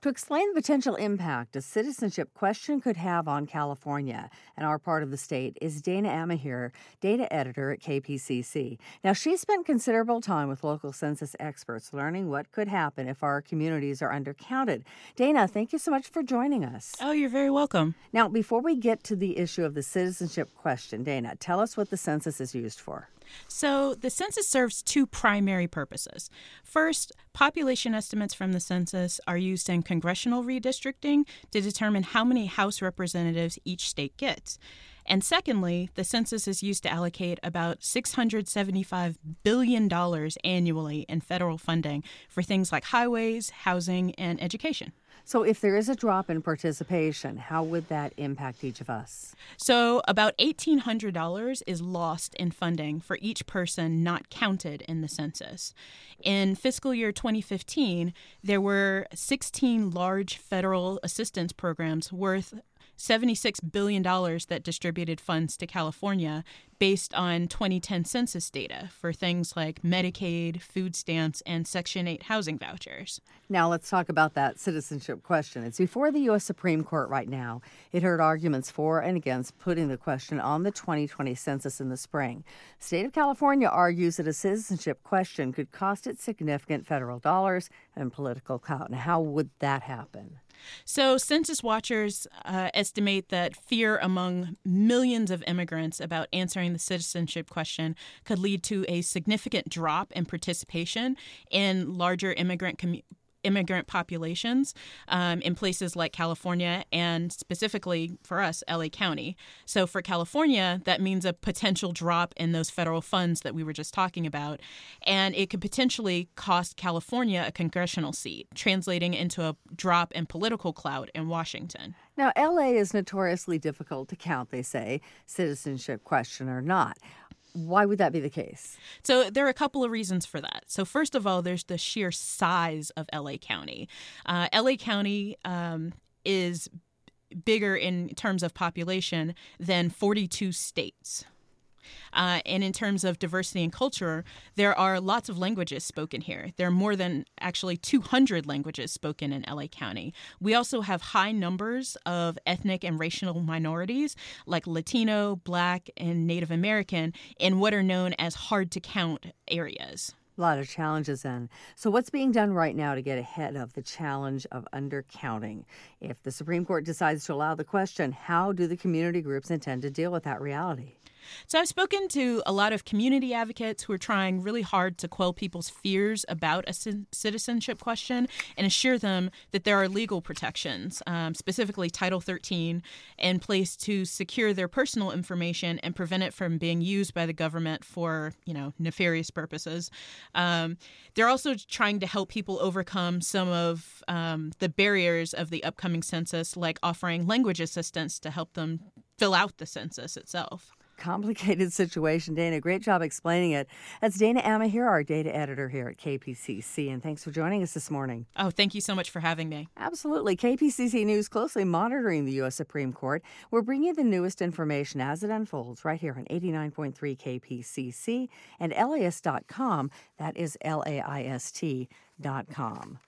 To explain the potential impact a citizenship question could have on California and our part of the state is Dana Amahir, data editor at KPCC. Now, she spent considerable time with local census experts learning what could happen if our communities are undercounted. Dana, thank you so much for joining us. Oh, you're very welcome. Now, before we get to the issue of the citizenship question, Dana, tell us what the census is used for. So the census serves two primary purposes. First, population estimates from the census are used in congressional redistricting to determine how many House representatives each state gets. And secondly, the census is used to allocate about $675 billion annually in federal funding for things like highways, housing, and education. So if there is a drop in participation, how would that impact each of us? So about $1,800 is lost in funding for each person not counted in the census. In fiscal year 2015, there were 16 large federal assistance programs worth $76 billion that distributed funds to California based on 2010 census data for things like Medicaid, food stamps, and Section 8 housing vouchers. Now let's talk about that citizenship question. It's before the U.S. Supreme Court right now. It heard arguments for and against putting the question on the 2020 census in the spring. The state of California argues that a citizenship question could cost it significant federal dollars and political clout. Now, how would that happen? So census watchers estimate that fear among millions of immigrants about answering the citizenship question could lead to a significant drop in participation in larger immigrant populations in places like California and specifically for us, LA County. So for California, that means a potential drop in those federal funds that we were just talking about. And it could potentially cost California a congressional seat, translating into a drop in political clout in Washington. Now, LA is notoriously difficult to count, they say, citizenship question or not. Why would that be the case? So there are a couple of reasons for that. So first of all, there's the sheer size of LA County. LA County is bigger in terms of population than 42 states. And in terms of diversity and culture, there are lots of languages spoken here. There are more than actually 200 languages spoken in LA County. We also have high numbers of ethnic and racial minorities like Latino, Black, and Native American in what are known as hard-to-count areas. A lot of challenges then. So what's being done right now to get ahead of the challenge of undercounting? If the Supreme Court decides to allow the question, how do the community groups intend to deal with that reality? So I've spoken to a lot of community advocates who are trying really hard to quell people's fears about a citizenship question and assure them that there are legal protections, specifically Title 13, in place to secure their personal information and prevent it from being used by the government for, nefarious purposes. They're also trying to help people overcome some of the barriers of the upcoming census, like offering language assistance to help them fill out the census itself. Complicated situation, Dana. Great job explaining it. That's Dana Amahir, our data editor here at KPCC, and thanks for joining us this morning. Oh, thank you so much for having me. Absolutely. KPCC News closely monitoring the U.S. Supreme Court. We're bringing you the newest information as it unfolds right here on 89.3 KPCC and LAist.com. That is LAIST.com.